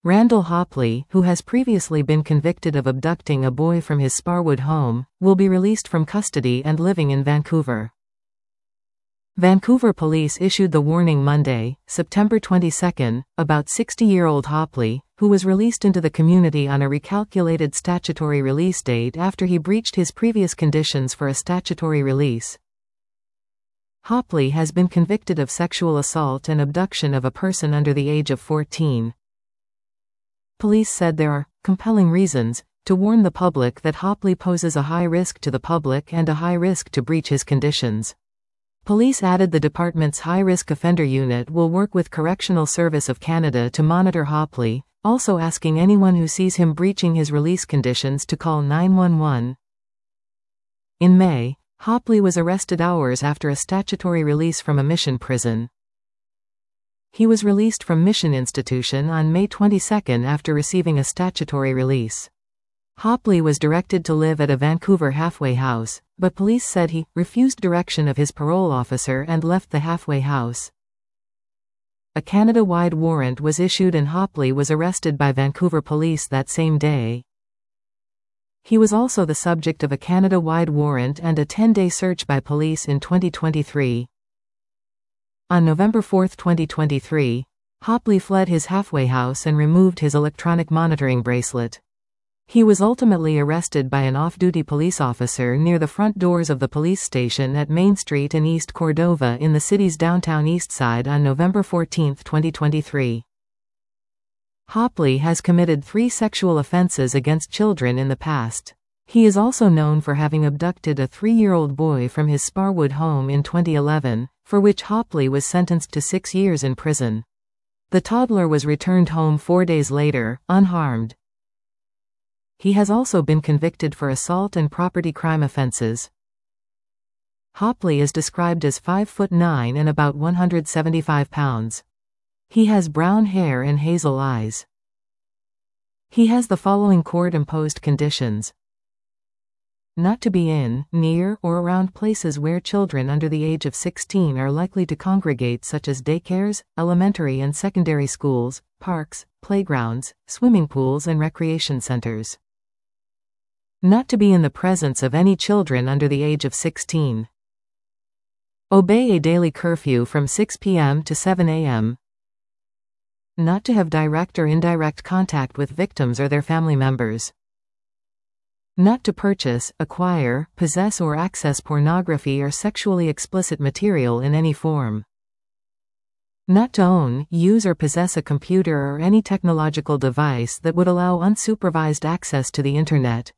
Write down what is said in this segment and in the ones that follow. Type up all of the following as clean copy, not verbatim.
Randall Hopley, who has previously been convicted of abducting a boy from his Sparwood home, will be released from custody and living in Vancouver. Vancouver police issued the warning Monday, September 22, about 60-year-old Hopley, who was released into the community on a recalculated statutory release date after he breached his previous conditions for a statutory release. Hopley has been convicted of sexual assault and abduction of a person under the age of 14. Police said there are compelling reasons to warn the public that Hopley poses a high risk to the public and a high risk to breach his conditions. Police added the department's high-risk offender unit will work with Correctional Service of Canada to monitor Hopley, also asking anyone who sees him breaching his release conditions to call 911. In May, Hopley was arrested hours after a statutory release from a Mission prison. He was released from Mission Institution on May 22 after receiving a statutory release. Hopley was directed to live at a Vancouver halfway house, but police said he refused direction of his parole officer and left the halfway house. A Canada-wide warrant was issued and Hopley was arrested by Vancouver police that same day. He was also the subject of a Canada-wide warrant and a 10-day search by police in 2023. On November 4, 2023, Hopley fled his halfway house and removed his electronic monitoring bracelet. He was ultimately arrested by an off-duty police officer near the front doors of the police station at Main Street in East Cordova in the city's downtown east side on November 14, 2023. Hopley has committed 3 sexual offenses against children in the past. He is also known for having abducted a 3-year-old boy from his Sparwood home in 2011, for which Hopley was sentenced to 6 years in prison. The toddler was returned home 4 days later, unharmed. He has also been convicted for assault and property crime offenses. Hopley is described as 5'9" and about 175 pounds. He has brown hair and hazel eyes. He has the following court-imposed conditions: not to be in, near, or around places where children under the age of 16 are likely to congregate, such as daycares, elementary and secondary schools, parks, playgrounds, swimming pools and recreation centers. Not to be in the presence of any children under the age of 16. Obey a daily curfew from 6 p.m. to 7 a.m. Not to have direct or indirect contact with victims or their family members. Not to purchase, acquire, possess or access pornography or sexually explicit material in any form. Not to own, use or possess a computer or any technological device that would allow unsupervised access to the Internet.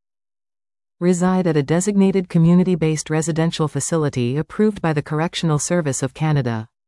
Reside at a designated community-based residential facility approved by the Correctional Service of Canada.